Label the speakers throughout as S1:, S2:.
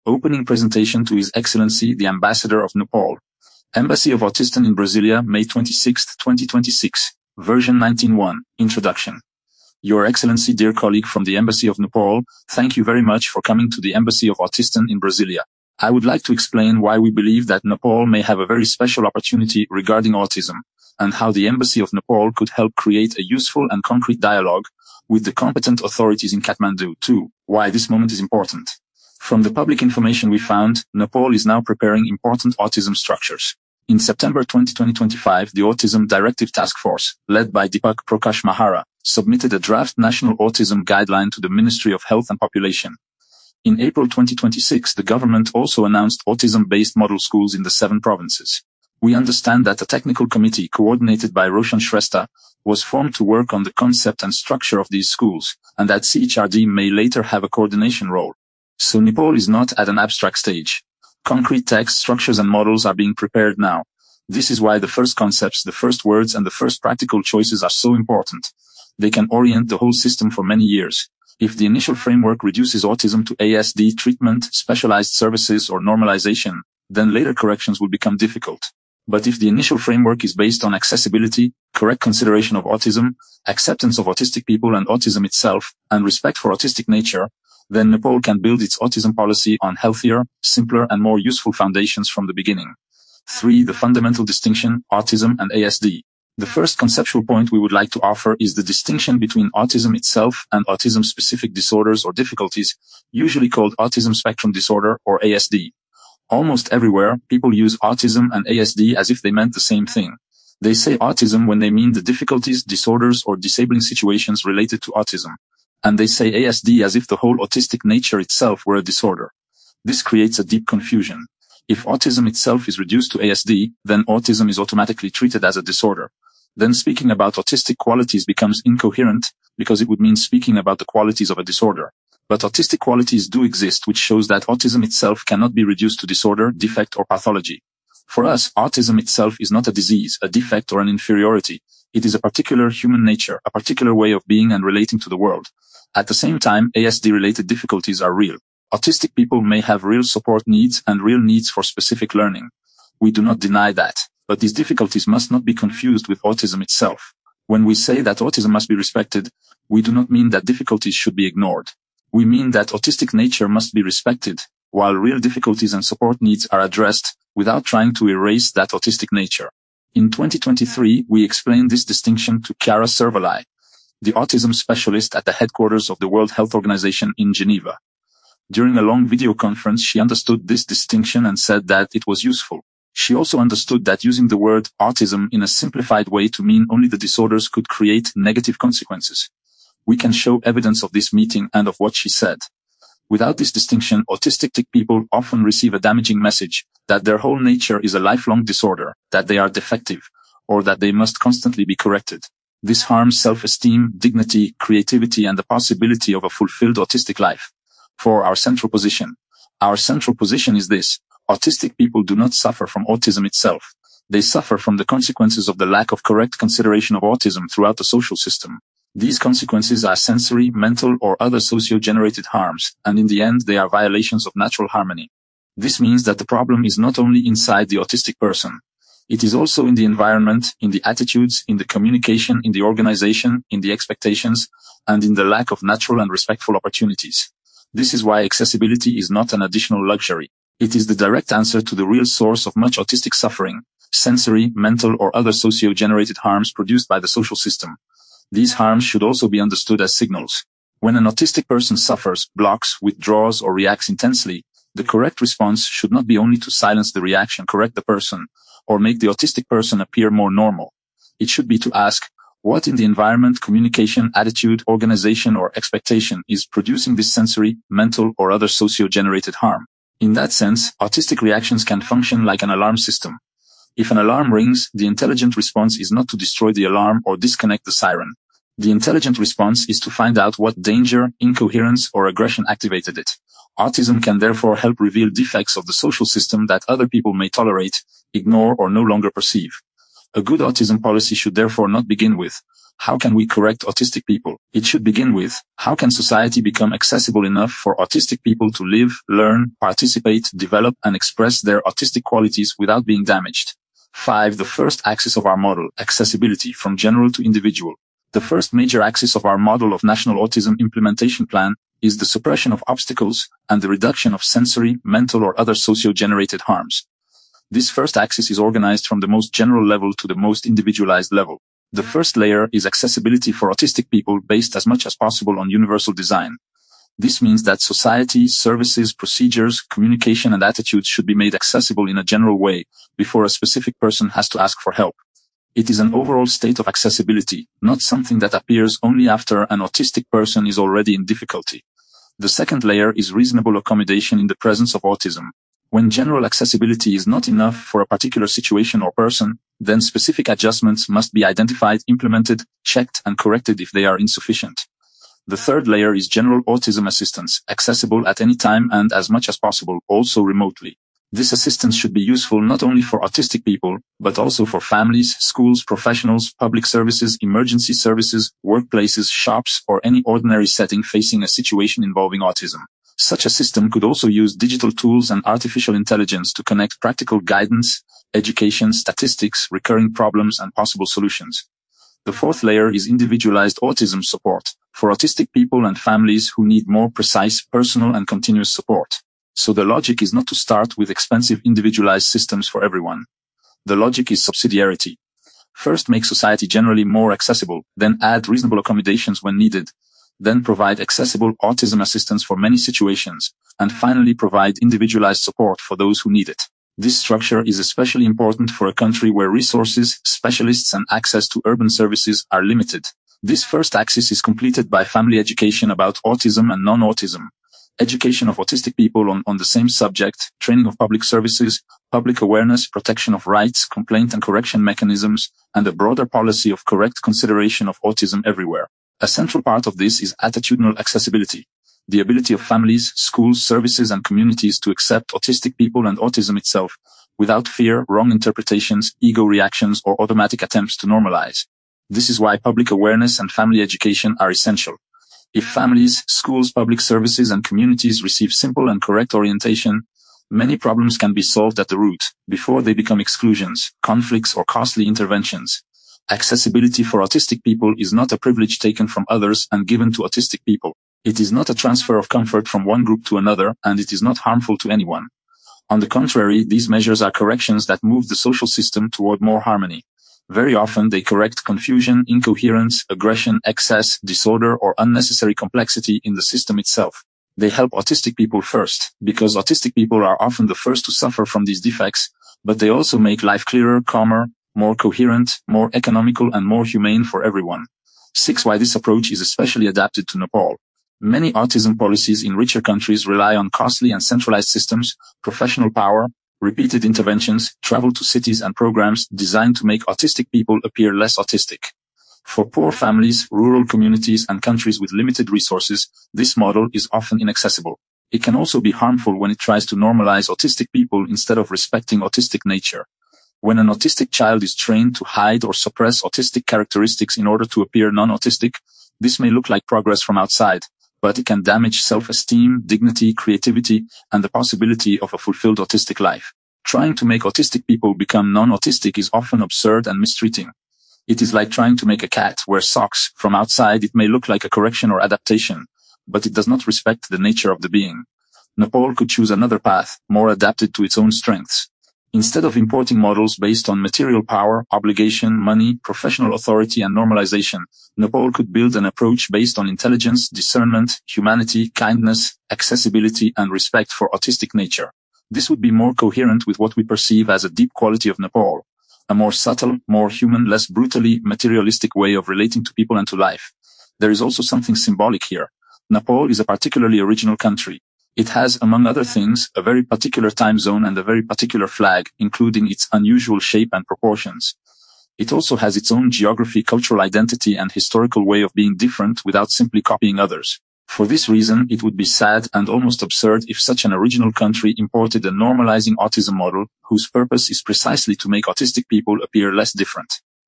S1: Opening presentation to His Excellency the Ambassador of Nepal. Embassy of Autistan in Brasilia, May 26, 2026. Version 19.1. Introduction. Your Excellency, dear colleague from the Embassy of Nepal, thank you very much for coming to the Embassy of Autistan in Brasilia. I would like to explain why we believe that Nepal may have a very special opportunity regarding autism, and how the Embassy of Nepal could help create a useful and concrete dialogue with the competent authorities in Kathmandu. 2. Why this moment is important. From the public information we found, Nepal is now preparing important autism structures. In September 2025, the Autism Directive Task Force, led by Deepak Prakash Mahara, submitted a draft National Autism Guideline to the Ministry of Health and Population. In April 2026, the government also announced autism-based model schools in the 7 provinces. We understand that a technical committee coordinated by Roshan Shrestha was formed to work on the concept and structure of these schools, and that CHRD may later have a coordination role. So Nepal is not at an abstract stage. Concrete text structures and models are being prepared now. This is why the first concepts, the first words, and the first practical choices are so important. They can orient the whole system for many years. If the initial framework reduces autism to ASD treatment, specialized services, or normalization, then later corrections will become difficult. But if the initial framework is based on accessibility, correct consideration of autism, acceptance of autistic people and autism itself, and respect for autistic nature, then Nepal can build its autism policy on healthier, simpler, and more useful foundations from the beginning. 3. The fundamental distinction, autism and ASD. The first conceptual point we would like to offer is the distinction between autism itself and autism-specific disorders or difficulties, usually called autism spectrum disorder or ASD. Almost everywhere, people use autism and ASD as if they meant the same thing. They say autism when they mean the difficulties, disorders, or disabling situations related to autism. And they say ASD as if the whole autistic nature itself were a disorder. This creates a deep confusion. If autism itself is reduced to ASD, then autism is automatically treated as a disorder. Then speaking about autistic qualities becomes incoherent, because it would mean speaking about the qualities of a disorder. But autistic qualities do exist, which shows that autism itself cannot be reduced to disorder, defect, or pathology. For us, autism itself is not a disease, a defect, or an inferiority. It is a particular human nature, a particular way of being and relating to the world. At the same time, ASD-related difficulties are real. Autistic people may have real support needs and real needs for specific learning. We do not deny that, but these difficulties must not be confused with autism itself. When we say that autism must be respected, we do not mean that difficulties should be ignored. We mean that autistic nature must be respected, while real difficulties and support needs are addressed, without trying to erase that autistic nature. In 2023, we explained this distinction to Chiara Servalai, the autism specialist at the headquarters of the World Health Organization in Geneva. During a long video conference, she understood this distinction and said that it was useful. She also understood that using the word autism in a simplified way to mean only the disorders could create negative consequences. We can show evidence of this meeting and of what she said. Without this distinction, autistic people often receive a damaging message that their whole nature is a lifelong disorder, that they are defective, or that they must constantly be corrected. This harms self-esteem, dignity, creativity, and the possibility of a fulfilled autistic life. For our central position is this: autistic people do not suffer from autism itself. They suffer from the consequences of the lack of correct consideration of autism throughout the social system. These consequences are sensory, mental, or other socio-generated harms, and in the end they are violations of natural harmony. This means that the problem is not only inside the autistic person. It is also in the environment, in the attitudes, in the communication, in the organization, in the expectations, and in the lack of natural and respectful opportunities. This is why accessibility is not an additional luxury. It is the direct answer to the real source of much autistic suffering, sensory, mental, or other socio-generated harms produced by the social system. These harms should also be understood as signals. When an autistic person suffers, blocks, withdraws, or reacts intensely, the correct response should not be only to silence the reaction, correct the person, or make the autistic person appear more normal. It should be to ask, what in the environment, communication, attitude, organization, or expectation is producing this sensory, mental, or other socio-generated harm? In that sense, autistic reactions can function like an alarm system. If an alarm rings, the intelligent response is not to destroy the alarm or disconnect the siren. The intelligent response is to find out what danger, incoherence, or aggression activated it. Autism can therefore help reveal defects of the social system that other people may tolerate, ignore, or no longer perceive. A good autism policy should therefore not begin with, how can we correct autistic people? It should begin with, how can society become accessible enough for autistic people to live, learn, participate, develop, and express their autistic qualities without being damaged? 5. The first axis of our model, accessibility from general to individual. The first major axis of our model of National Autism Implementation Plan is the suppression of obstacles and the reduction of sensory, mental, or other socio-generated harms. This first axis is organized from the most general level to the most individualized level. The first layer is accessibility for autistic people based as much as possible on universal design. This means that society, services, procedures, communication, and attitudes should be made accessible in a general way before a specific person has to ask for help. It is an overall state of accessibility, not something that appears only after an autistic person is already in difficulty. The second layer is reasonable accommodation in the presence of autism. When general accessibility is not enough for a particular situation or person, then specific adjustments must be identified, implemented, checked, and corrected if they are insufficient. The third layer is general autism assistance, accessible at any time and as much as possible, also remotely. This assistance should be useful not only for autistic people, but also for families, schools, professionals, public services, emergency services, workplaces, shops, or any ordinary setting facing a situation involving autism. Such a system could also use digital tools and artificial intelligence to connect practical guidance, education, statistics, recurring problems, and possible solutions. The fourth layer is individualized autism support for autistic people and families who need more precise, personal, and continuous support. So the logic is not to start with expensive individualized systems for everyone. The logic is subsidiarity. First, make society generally more accessible, then add reasonable accommodations when needed, then provide accessible autism assistance for many situations, and finally provide individualized support for those who need it. This structure is especially important for a country where resources, specialists, and access to urban services are limited. This first axis is completed by family education about autism and non-autism, education of autistic people on the same subject, training of public services, public awareness, protection of rights, complaint and correction mechanisms, and a broader policy of correct consideration of autism everywhere. A central part of this is attitudinal accessibility, the ability of families, schools, services, and communities to accept autistic people and autism itself, without fear, wrong interpretations, ego reactions, or automatic attempts to normalize. This is why public awareness and family education are essential. If families, schools, public services, and communities receive simple and correct orientation, many problems can be solved at the root, before they become exclusions, conflicts, or costly interventions. Accessibility for autistic people is not a privilege taken from others and given to autistic people. It is not a transfer of comfort from one group to another, and it is not harmful to anyone. On the contrary, these measures are corrections that move the social system toward more harmony. Very often they correct confusion, incoherence, aggression, excess, disorder, or unnecessary complexity in the system itself. They help autistic people first, because autistic people are often the first to suffer from these defects, but they also make life clearer, calmer, more coherent, more economical, and more humane for everyone. 6. Why this approach is especially adapted to Nepal. Many autism policies in richer countries rely on costly and centralized systems, professional power, repeated interventions, travel to cities, and programs designed to make autistic people appear less autistic. For poor families, rural communities, and countries with limited resources, this model is often inaccessible. It can also be harmful when it tries to normalize autistic people instead of respecting autistic nature. When an autistic child is trained to hide or suppress autistic characteristics in order to appear non-autistic, this may look like progress from outside, but it can damage self-esteem, dignity, creativity, and the possibility of a fulfilled autistic life. Trying to make autistic people become non-autistic is often absurd and mistreating. It is like trying to make a cat wear socks. From outside, it may look like a correction or adaptation, but it does not respect the nature of the being. Nepal could choose another path, more adapted to its own strengths. Instead of importing models based on material power, obligation, money, professional authority, and normalization, Nepal could build an approach based on intelligence, discernment, humanity, kindness, accessibility, and respect for autistic nature. This would be more coherent with what we perceive as a deep quality of Nepal, a more subtle, more human, less brutally materialistic way of relating to people and to life. There is also something symbolic here. Nepal is a particularly original country. It has, among other things, a very particular time zone and a very particular flag, including its unusual shape and proportions. It also has its own geography, cultural identity, and historical way of being different without simply copying others. For this reason, it would be sad and almost absurd if such an original country imported a normalizing autism model whose purpose is precisely to make autistic people appear less different.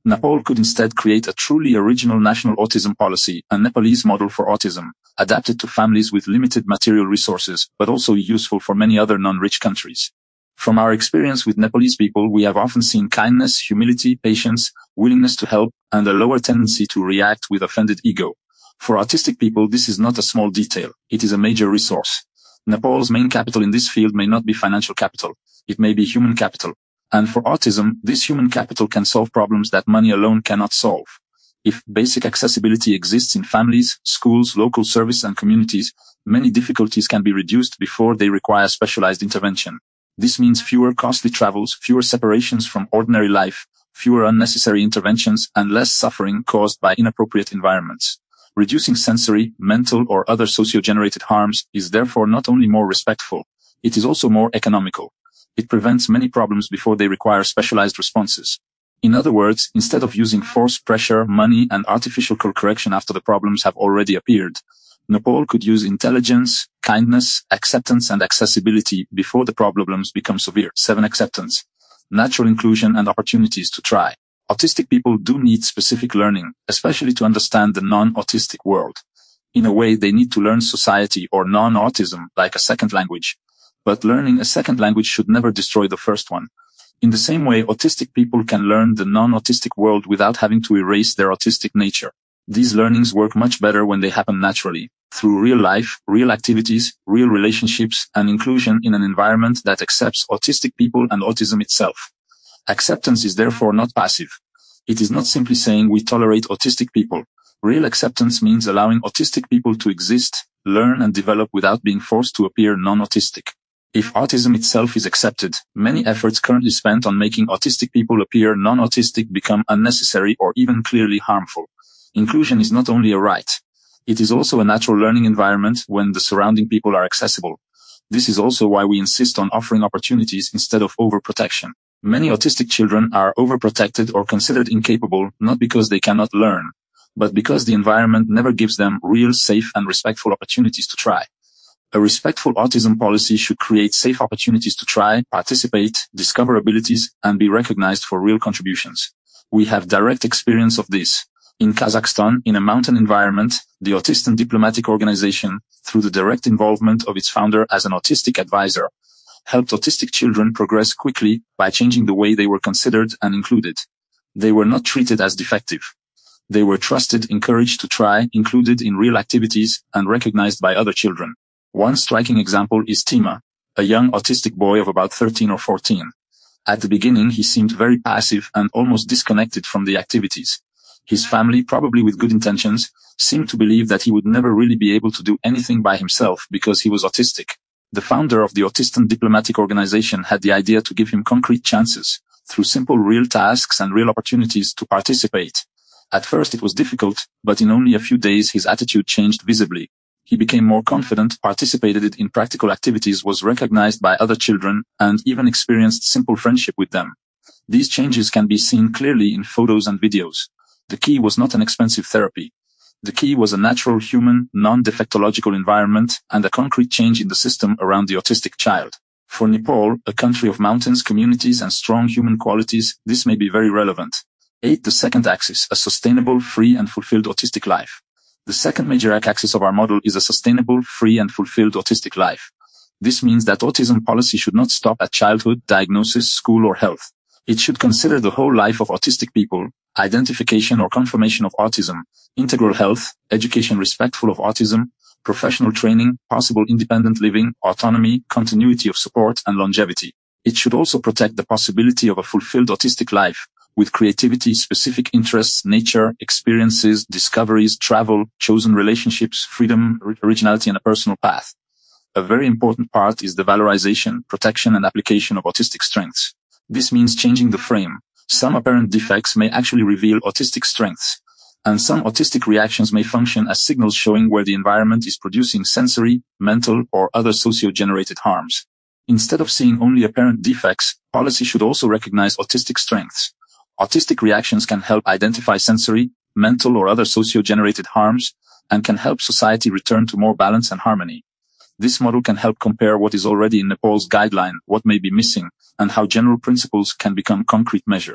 S1: Nepal could instead create a truly original national autism policy, a Nepalese model for autism, adapted to families with limited material resources, but also useful for many other non-rich countries. From our experience with Nepalese people, we have often seen kindness, humility, patience, willingness to help, and a lower tendency to react with offended ego. For autistic people, this is not a small detail. It is a major resource. Nepal's main capital in this field may not be financial capital. It may be human capital. And for autism, this human capital can solve problems that money alone cannot solve. If basic accessibility exists in families, schools, local service and communities, many difficulties can be reduced before they require specialized intervention. This means fewer costly travels, fewer separations from ordinary life, fewer unnecessary interventions, and less suffering caused by inappropriate environments. Reducing sensory, mental, or other socio-generated harms is therefore not only more respectful, it is also more economical. It prevents many problems before they require specialized responses. In other words, instead of using force, pressure, money, and artificial correction after the problems have already appeared, Nepal could use intelligence, kindness, acceptance, and accessibility before the problems become severe. 7. Acceptance, natural inclusion, and opportunities to try. Autistic people do need specific learning, especially to understand the non-autistic world. In a way, they need to learn society or non-autism like a second language. But learning a second language should never destroy the first one. In the same way, autistic people can learn the non-autistic world without having to erase their autistic nature. These learnings work much better when they happen naturally, through real life, real activities, real relationships, and inclusion in an environment that accepts autistic people and autism itself. Acceptance is therefore not passive. It is not simply saying we tolerate autistic people. Real acceptance means allowing autistic people to exist, learn, and develop without being forced to appear non-autistic. If autism itself is accepted, many efforts currently spent on making autistic people appear non-autistic become unnecessary or even clearly harmful. Inclusion is not only a right. It is also a natural learning environment when the surrounding people are accessible. This is also why we insist on offering opportunities instead of overprotection. Many autistic children are overprotected or considered incapable, not because they cannot learn, but because the environment never gives them real, safe, and respectful opportunities to try. A respectful autism policy should create safe opportunities to try, participate, discover abilities, and be recognized for real contributions. We have direct experience of this. In Kazakhstan, in a mountain environment, the Autism Diplomatic Organization, through the direct involvement of its founder as an autistic advisor, helped autistic children progress quickly by changing the way they were considered and included. They were not treated as defective. They were trusted, encouraged to try, included in real activities, and recognized by other children. One striking example is Tima, a young autistic boy of about 13 or 14. At the beginning, he seemed very passive and almost disconnected from the activities. His family, probably with good intentions, seemed to believe that he would never really be able to do anything by himself because he was autistic. The founder of the Autism Diplomatic Organization had the idea to give him concrete chances, through simple real tasks and real opportunities to participate. At first it was difficult, but in only a few days his attitude changed visibly. He became more confident, participated in practical activities, was recognized by other children, and even experienced simple friendship with them. These changes can be seen clearly in photos and videos. The key was not an expensive therapy. The key was a natural human, non-defectological environment and a concrete change in the system around the autistic child. For Nepal, a country of mountains, communities, and strong human qualities, this may be very relevant. 8. The second axis, a sustainable, free, and fulfilled autistic life. The second major axis of our model is a sustainable, free, and fulfilled autistic life. This means that autism policy should not stop at childhood, diagnosis, school, or health. It should consider the whole life of autistic people, identification or confirmation of autism, integral health, education respectful of autism, professional training, possible independent living, autonomy, continuity of support, and longevity. It should also protect the possibility of a fulfilled autistic life, with creativity, specific interests, nature, experiences, discoveries, travel, chosen relationships, freedom, originality, and a personal path. A very important part is the valorization, protection, and application of autistic strengths. This means changing the frame. Some apparent defects may actually reveal autistic strengths, and some autistic reactions may function as signals showing where the environment is producing sensory, mental, or other socio-generated harms. Instead of seeing only apparent defects, policy should also recognize autistic strengths. Autistic reactions can help identify sensory, mental, or other socio-generated harms, and can help society return to more balance and harmony. This model can help compare what is already in Nepal's guideline, what may be missing, and how general principles can become concrete measures.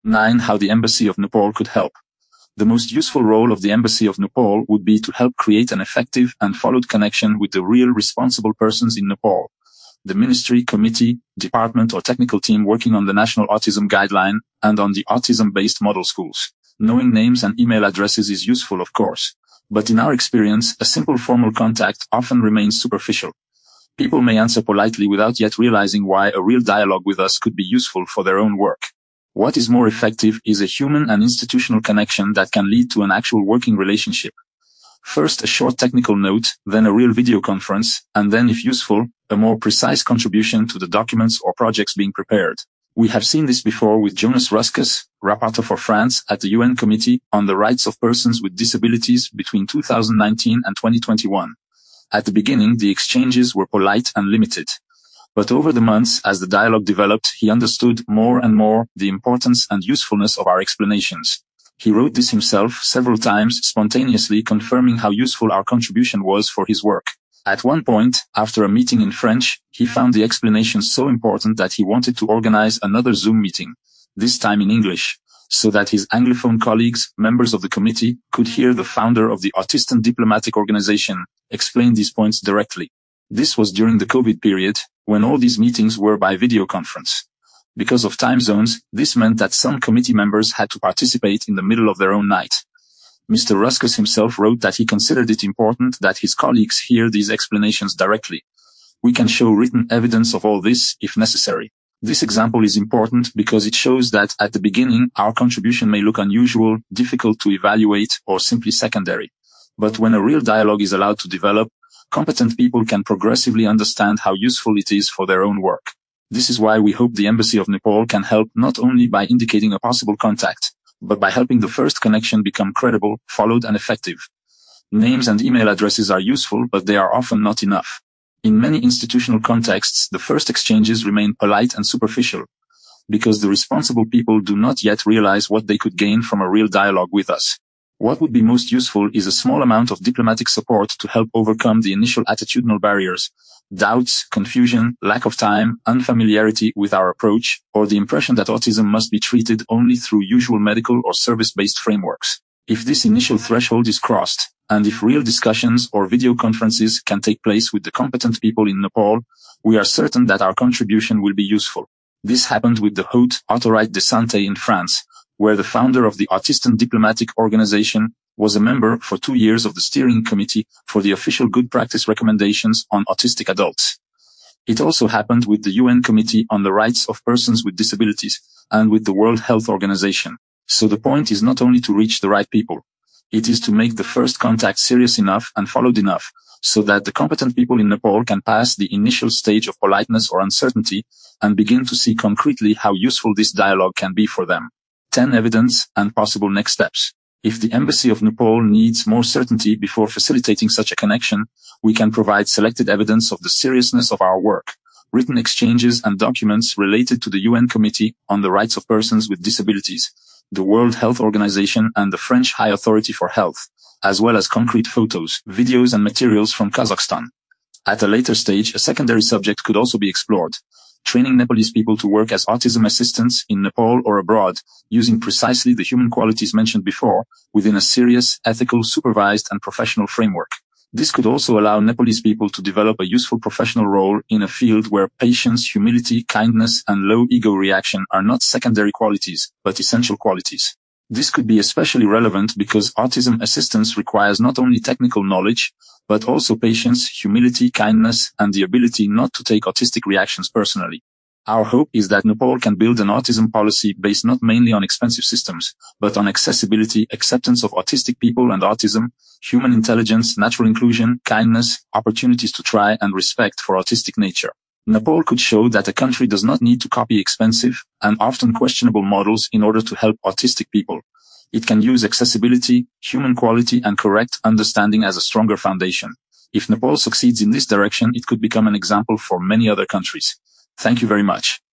S1: 9. How the Embassy of Nepal could help. The most useful role of the Embassy of Nepal would be to help create an effective and followed connection with the real responsible persons in Nepal. The ministry, committee, department or technical team working on the National Autism Guideline and on the autism-based model schools. Knowing names and email addresses is useful, of course. But in our experience, a simple formal contact often remains superficial. People may answer politely without yet realizing why a real dialogue with us could be useful for their own work. What is more effective is a human and institutional connection that can lead to an actual working relationship. First, a short technical note, then a real video conference, and then, if useful, a more precise contribution to the documents or projects being prepared. We have seen this before with Jonas Ruskas, Rapporteur for France at the UN Committee on the Rights of Persons with Disabilities between 2019 and 2021. At the beginning, the exchanges were polite and limited. But over the months, as the dialogue developed, he understood more and more the importance and usefulness of our explanations. He wrote this himself several times, spontaneously confirming how useful our contribution was for his work. At one point, after a meeting in French, he found the explanations so important that he wanted to organize another Zoom meeting, this time in English, so that his Anglophone colleagues, members of the committee, could hear the founder of the Autism Diplomatic Organization explain these points directly. This was during the COVID period, when all these meetings were by video conference. Because of time zones, this meant that some committee members had to participate in the middle of their own night. Mr. Ruskas himself wrote that he considered it important that his colleagues hear these explanations directly. We can show written evidence of all this, if necessary. This example is important because it shows that at the beginning, our contribution may look unusual, difficult to evaluate, or simply secondary. But when a real dialogue is allowed to develop, competent people can progressively understand how useful it is for their own work. This is why we hope the Embassy of Nepal can help not only by indicating a possible contact, but by helping the first connection become credible, followed and effective. Names and email addresses are useful, but they are often not enough. In many institutional contexts, the first exchanges remain polite and superficial, because the responsible people do not yet realize what they could gain from a real dialogue with us. What would be most useful is a small amount of diplomatic support to help overcome the initial attitudinal barriers, doubts, confusion, lack of time, unfamiliarity with our approach, or the impression that autism must be treated only through usual medical or service-based frameworks. If this initial threshold is crossed, and if real discussions or video conferences can take place with the competent people in Nepal, we are certain that our contribution will be useful. This happened with the Haute Autorité de Santé in France, where the founder of the Autism Diplomatic Organization was a member for 2 years of the steering committee for the official good practice recommendations on autistic adults. It also happened with the UN Committee on the Rights of Persons with Disabilities and with the World Health Organization. So the point is not only to reach the right people. It is to make the first contact serious enough and followed enough so that the competent people in Nepal can pass the initial stage of politeness or uncertainty and begin to see concretely how useful this dialogue can be for them. 10 Evidence and possible next steps. If the Embassy of Nepal needs more certainty before facilitating such a connection, we can provide selected evidence of the seriousness of our work, written exchanges and documents related to the UN Committee on the Rights of Persons with Disabilities, the World Health Organization and the French High Authority for Health, as well as concrete photos, videos and materials from Kazakhstan. At a later stage, a secondary subject could also be explored. Training Nepalese people to work as autism assistants in Nepal or abroad, using precisely the human qualities mentioned before, within a serious, ethical, supervised and professional framework. This could also allow Nepalese people to develop a useful professional role in a field where patience, humility, kindness and low ego reaction are not secondary qualities, but essential qualities. This could be especially relevant because autism assistance requires not only technical knowledge, but also patience, humility, kindness, and the ability not to take autistic reactions personally. Our hope is that Nepal can build an autism policy based not mainly on expensive systems, but on accessibility, acceptance of autistic people and autism, human intelligence, natural inclusion, kindness, opportunities to try, and respect for autistic nature. Nepal could show that a country does not need to copy expensive and often questionable models in order to help autistic people. It can use accessibility, human quality, and correct understanding as a stronger foundation. If Nepal succeeds in this direction, it could become an example for many other countries. Thank you very much.